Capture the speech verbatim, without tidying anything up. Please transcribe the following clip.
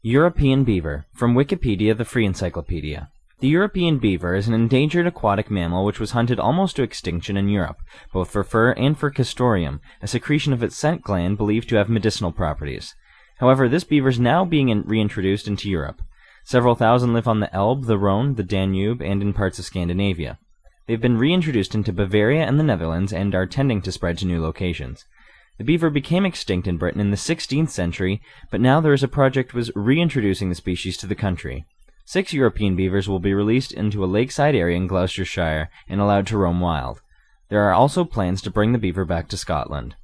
European beaver, from Wikipedia, the free encyclopedia. The European beaver is an endangered aquatic mammal which was hunted almost to extinction in Europe, both for fur and for castoreum, a secretion of its scent gland believed to have medicinal properties. However, this beaver is now being in reintroduced into Europe. Several thousand live on the Elbe, the Rhone, the Danube, and in parts of Scandinavia. They've been reintroduced into Bavaria and the Netherlands and are tending to spread to new locations. The beaver became extinct in Britain in the sixteenth century, but now there is a project was reintroducing the species to the country. Six European beavers will be released into a lakeside area in Gloucestershire and allowed to roam wild. There are also plans to bring the beaver back to Scotland.